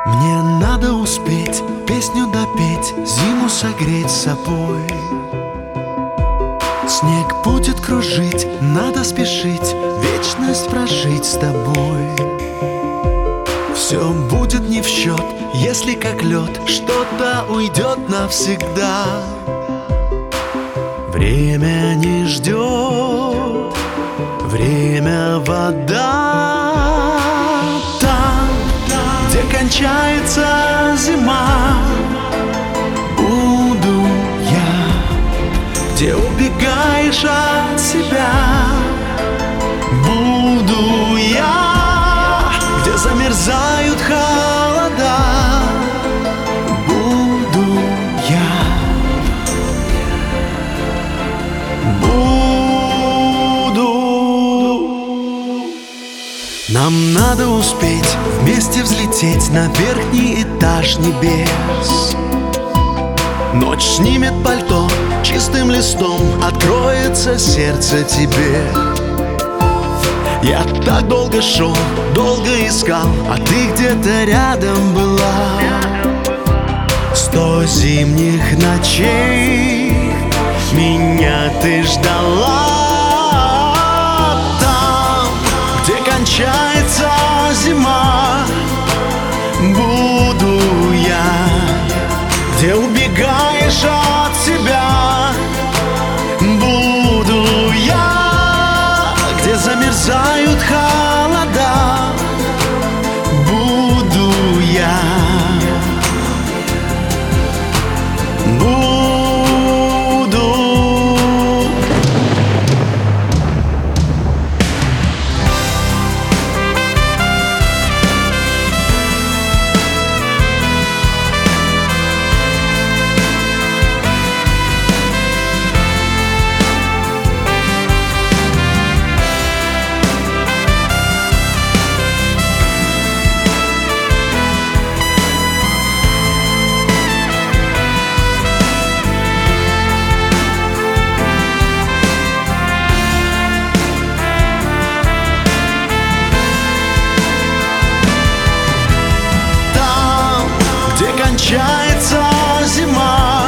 Мне надо успеть песню допеть, зиму согреть собой. Снег будет кружить, надо спешить, вечность прожить с тобой. Все будет не в счет, если как лед что-то уйдет навсегда. Время не ждет, время вода. Там, где кончается зима, буду я. Где убегаешь от себя, буду я. Где замерзают холода, буду я. Нам надо успеть вместе взлететь на верхний этаж небес. Ночь снимет пальто, чистым листом откроется сердце тебе. Я так долго шел, долго искал, а ты где-то рядом была. 100 зимних ночей меня ты ждала. Кончается зима, буду я. Где убегаешь от себя, буду я. Где замерзают холода, буду я. Кончается зима,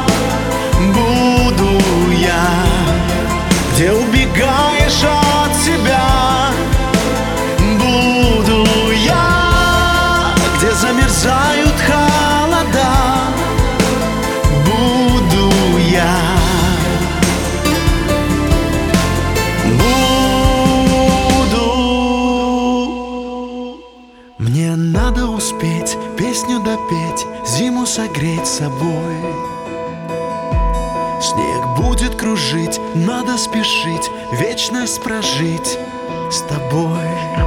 буду я. Где убегаешь от себя, буду я. Где замерзают холода, буду я. Мне надо успеть песню допеть, зиму согреть собой. Снег будет кружить, надо спешить, вечность прожить с тобой.